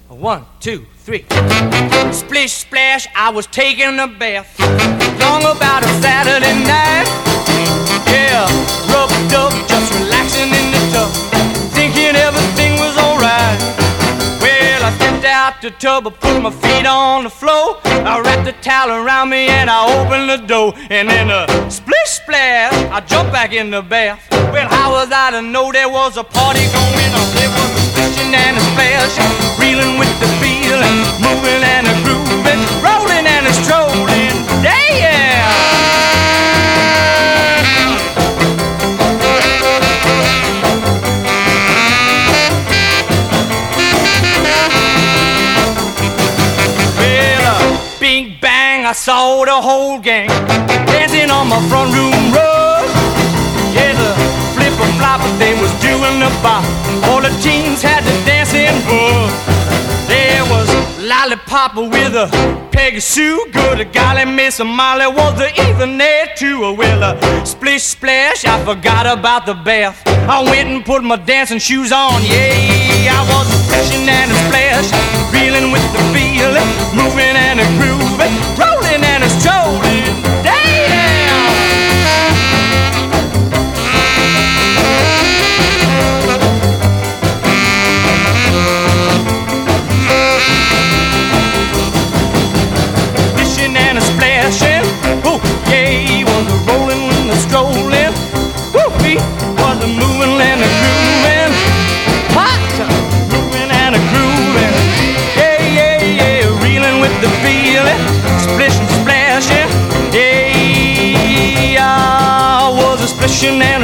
1, 2, 3. Splish splash, I was taking a bath. Long about a Saturday night. Yeah, rubbed up, just relaxing in the tub, thinking everything was alright. Well, I stepped out the tub, I put my feet on the floor, I wrapped the towel around me and I opened the door. And then a splish splash, I jumped back in the bath. Well, how was I to know there was a party going on? There was a splishing and a splash, reeling with the feeling, moving and a grooving, rolling and a strolling. Damn! Well, bing bang, I saw the whole gang dancing on my front room rug. Yeah, the flipper-flopper, they was doing the bop. All the teens had the dancing bug. There was Lollipop with a Peggy Sue. Good golly, Miss Molly was even there too. Well, splish splash, I forgot about the bath. I went and put my dancing shoes on. Yeah, I was splishing and a splash, reeling with the feeling, moving and a grooving, rolling and a strolling. Damn! Oh, yeah, he was a rolling and a strolling. Woo, he was a moving and a grooving. Hot, moving and a grooving. Yeah, yeah, yeah, reeling with the feeling, splishing, splashing. Yeah, I was a splishing and